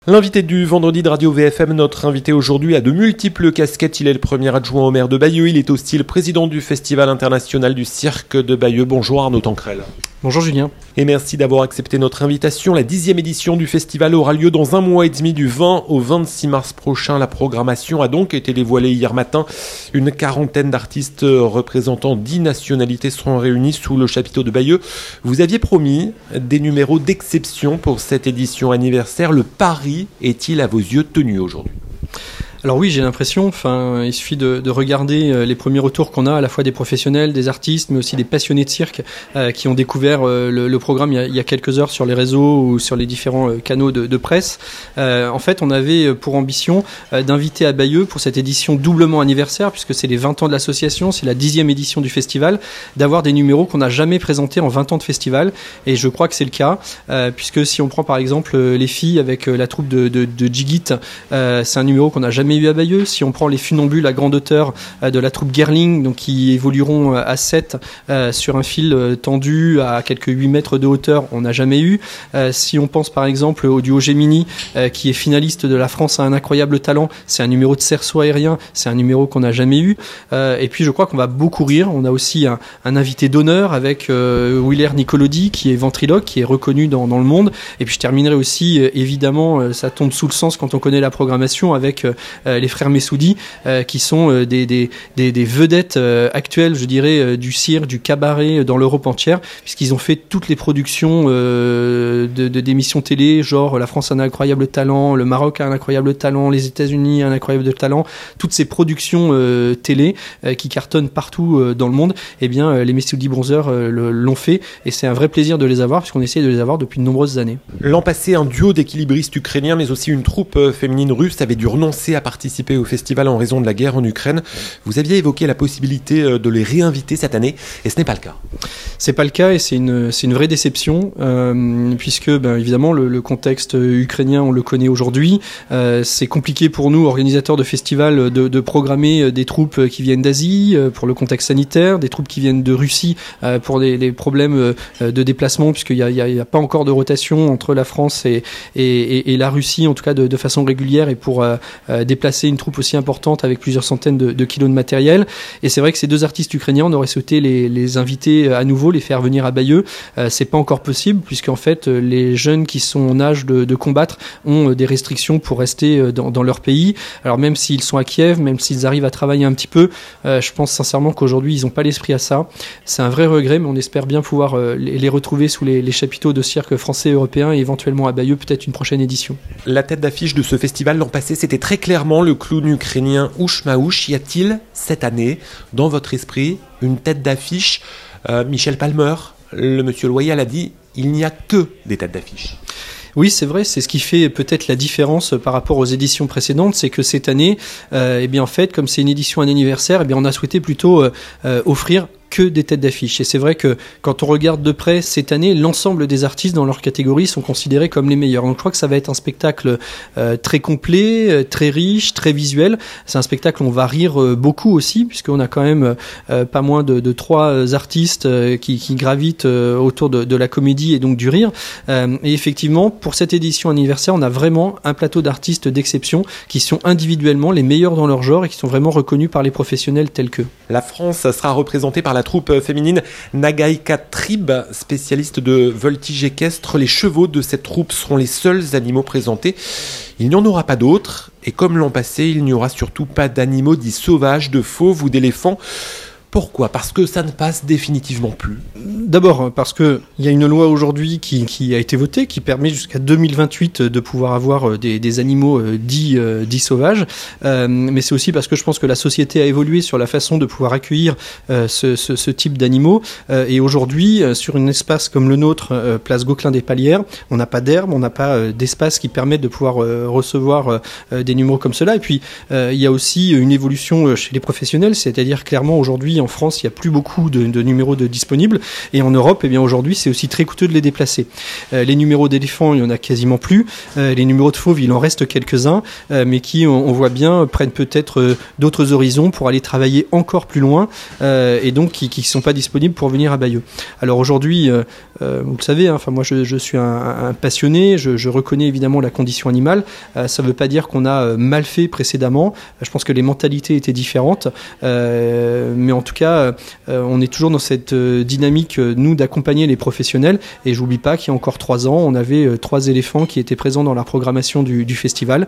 L'invité du vendredi de Radio VFM, notre invité aujourd'hui a de multiples casquettes. Il est le premier adjoint au maire de Bayeux. Il est aussi le président du Festival international du cirque de Bayeux. Bonjour Arnaud Tancrel. Bonjour Julien. Et merci d'avoir accepté notre invitation. La 10e édition du festival aura lieu dans un mois et demi, du 20 au 26 mars prochain. La programmation a donc été dévoilée hier matin. Une quarantaine d'artistes représentant 10 nationalités seront réunis sous le chapiteau de Bayeux. Vous aviez promis des numéros d'exception pour cette édition anniversaire. Le pari est-il à vos yeux tenu aujourd'hui ? Alors oui, j'ai l'impression, il suffit de regarder les premiers retours qu'on a à la fois des professionnels, des artistes, mais aussi des passionnés de cirque qui ont découvert le programme il y a quelques heures sur les réseaux ou sur les différents canaux de presse. En fait, on avait pour ambition d'inviter à Bayeux pour cette édition doublement anniversaire, puisque c'est les 20 ans de l'association, c'est la 10e édition du festival, d'avoir des numéros qu'on n'a jamais présentés en 20 ans de festival. Et je crois que c'est le cas, puisque si on prend par exemple les filles avec la troupe de Jigit, c'est un numéro qu'on n'a jamais eu à Bayeux. Si on prend les funambules à grande hauteur de la troupe Gerling, donc qui évolueront à 7 sur un fil tendu à quelques 8 mètres de hauteur, on n'a jamais eu. Si on pense par exemple au duo Gemini qui est finaliste de La France a un incroyable talent, c'est un numéro de cerceau aérien, c'est un numéro qu'on n'a jamais eu. Et puis je crois qu'on va beaucoup rire. On a aussi un invité d'honneur avec Willer Nicolodi qui est ventriloque, qui est reconnu dans le monde. Et puis je terminerai aussi, évidemment, ça tombe sous le sens quand on connaît la programmation, avec les frères Messoudi qui sont des vedettes actuelles, je dirais, du cirque, du cabaret dans l'Europe entière, puisqu'ils ont fait toutes les productions d'émissions télé, genre La France a un incroyable talent, le Maroc a un incroyable talent, les États-Unis a un incroyable talent, toutes ces productions télé qui cartonnent partout dans le monde. Eh bien, les Messoudi Bronzers l'ont fait, et c'est un vrai plaisir de les avoir, puisqu'on essaie de les avoir depuis de nombreuses années. L'an passé, un duo d'équilibristes ukrainiens, mais aussi une troupe féminine russe avait dû renoncer à participer au festival en raison de la guerre en Ukraine. Vous aviez évoqué la possibilité de les réinviter cette année, et ce n'est pas le cas. C'est pas le cas, et c'est une vraie déception, puisque évidemment le contexte ukrainien, on le connaît aujourd'hui. C'est compliqué pour nous, organisateurs de festivals, de programmer des troupes qui viennent d'Asie pour le contexte sanitaire, des troupes qui viennent de Russie pour les problèmes de déplacement, puisqu'il n'y a pas encore de rotation entre la France et la Russie, en tout cas de façon régulière, et pour déplacer une troupe aussi importante avec plusieurs centaines de kilos de matériel. Et c'est vrai que ces deux artistes ukrainiens, on aurait souhaité les inviter à nouveau, les faire venir à Bayeux. C'est pas encore possible, puisqu'en fait les jeunes qui sont en âge de combattre ont des restrictions pour rester dans leur pays. Alors même s'ils sont à Kiev, même s'ils arrivent à travailler un petit peu, je pense sincèrement qu'aujourd'hui ils n'ont pas l'esprit à ça. C'est un vrai regret, mais on espère bien pouvoir les retrouver sous les chapiteaux de cirque français et européens, et éventuellement à Bayeux, peut-être une prochaine édition. La tête d'affiche de ce festival l'an passé, c'était très clairement le clown ukrainien Ouch Maouch. Y a-t-il cette année, dans votre esprit, une tête d'affiche ? Michel Palmer, le monsieur Loyal, a dit « il n'y a que des têtes d'affiche ». Oui, c'est vrai, c'est ce qui fait peut-être la différence par rapport aux éditions précédentes, c'est que cette année, en fait, comme c'est une édition anniversaire, on a souhaité plutôt offrir que des têtes d'affiche. Et c'est vrai que quand on regarde de près cette année, l'ensemble des artistes dans leur catégorie sont considérés comme les meilleurs. Donc je crois que ça va être un spectacle très complet, très riche, très visuel. C'est un spectacle où on va rire beaucoup aussi, puisqu'on a quand même pas moins de 3 artistes qui gravitent autour de la comédie et donc du rire. Et effectivement, pour cette édition anniversaire, on a vraiment un plateau d'artistes d'exception qui sont individuellement les meilleurs dans leur genre et qui sont vraiment reconnus par les professionnels tels qu'eux. La France sera représentée par la troupe féminine Nagaïka Trib, spécialiste de voltige équestre. Les chevaux de cette troupe seront les seuls animaux présentés. Il n'y en aura pas d'autres. Et comme l'an passé, il n'y aura surtout pas d'animaux dits sauvages, de fauves ou d'éléphants. Pourquoi ? Parce que ça ne passe définitivement plus. D'abord, parce qu'il y a une loi aujourd'hui qui a été votée, qui permet jusqu'à 2028 de pouvoir avoir des animaux dits sauvages. Mais c'est aussi parce que je pense que la société a évolué sur la façon de pouvoir accueillir ce type d'animaux. Et aujourd'hui, sur un espace comme le nôtre, place Gauquelin des Palières, on n'a pas d'herbe, on n'a pas d'espace qui permette de pouvoir recevoir des numéros comme cela. Et puis, il y a aussi une évolution chez les professionnels, c'est-à-dire clairement aujourd'hui, en France, il n'y a plus beaucoup de numéros de disponibles. Et en Europe, aujourd'hui, c'est aussi très coûteux de les déplacer. Les numéros d'éléphants, il n'y en a quasiment plus. Les numéros de fauves, il en reste quelques-uns, mais qui, on voit bien, prennent peut-être d'autres horizons pour aller travailler encore plus loin, et donc qui ne sont pas disponibles pour venir à Bayeux. Alors aujourd'hui, vous le savez, moi je suis un passionné, je reconnais évidemment la condition animale. Ça ne veut pas dire qu'on a mal fait précédemment. Je pense que les mentalités étaient différentes, mais en tout cas, on est toujours dans cette dynamique, nous, d'accompagner les professionnels. Et j'oublie pas qu'il y a encore 3 ans, on avait 3 éléphants qui étaient présents dans la programmation du festival.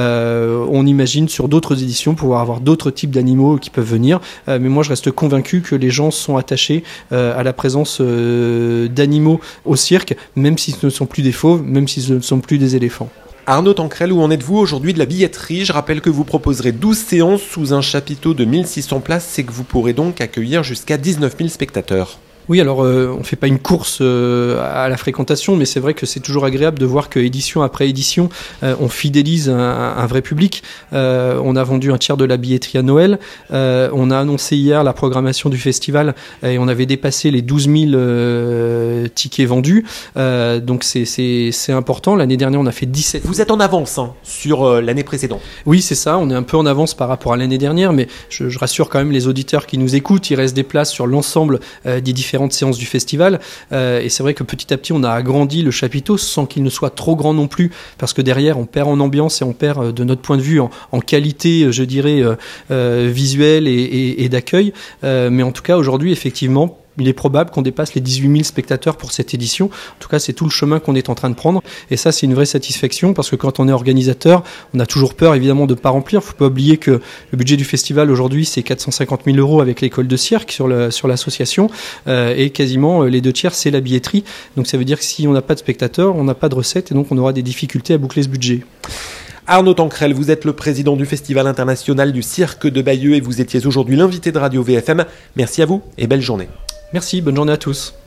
On imagine sur d'autres éditions pouvoir avoir d'autres types d'animaux qui peuvent venir, mais moi je reste convaincu que les gens sont attachés à la présence d'animaux au cirque, même si ce ne sont plus des fauves, même si ce ne sont plus des éléphants. Arnaud Tancrel, où en êtes-vous aujourd'hui de la billetterie ? Je rappelle que vous proposerez 12 séances sous un chapiteau de 1600 places et que vous pourrez donc accueillir jusqu'à 19 000 spectateurs. Oui, alors on fait pas une course à la fréquentation, mais c'est vrai que c'est toujours agréable de voir que édition après édition, on fidélise un vrai public. On a vendu un tiers de la billetterie à Noël. On a annoncé hier la programmation du festival et on avait dépassé les 12 000 tickets vendus. Donc c'est important. L'année dernière, on a fait 17 000. Vous êtes en avance sur l'année précédente. Oui, c'est ça. On est un peu en avance par rapport à l'année dernière, mais je rassure quand même les auditeurs qui nous écoutent. Il reste des places sur l'ensemble des différentes séances du festival, et c'est vrai que petit à petit on a agrandi le chapiteau sans qu'il ne soit trop grand non plus, parce que derrière on perd en ambiance et on perd de notre point de vue en qualité, je dirais, visuelle et d'accueil, mais en tout cas aujourd'hui effectivement il est probable qu'on dépasse les 18 000 spectateurs pour cette édition. En tout cas, c'est tout le chemin qu'on est en train de prendre. Et ça, c'est une vraie satisfaction parce que quand on est organisateur, on a toujours peur, évidemment, de ne pas remplir. Il ne faut pas oublier que le budget du festival, aujourd'hui, c'est 450 000 € avec l'école de cirque sur l'association. Et quasiment les 2 tiers, c'est la billetterie. Donc, ça veut dire que si on n'a pas de spectateurs, on n'a pas de recettes et donc on aura des difficultés à boucler ce budget. Arnaud Tancrel, vous êtes le président du Festival international du cirque de Bayeux et vous étiez aujourd'hui l'invité de Radio VFM. Merci à vous et belle journée. Merci, bonne journée à tous.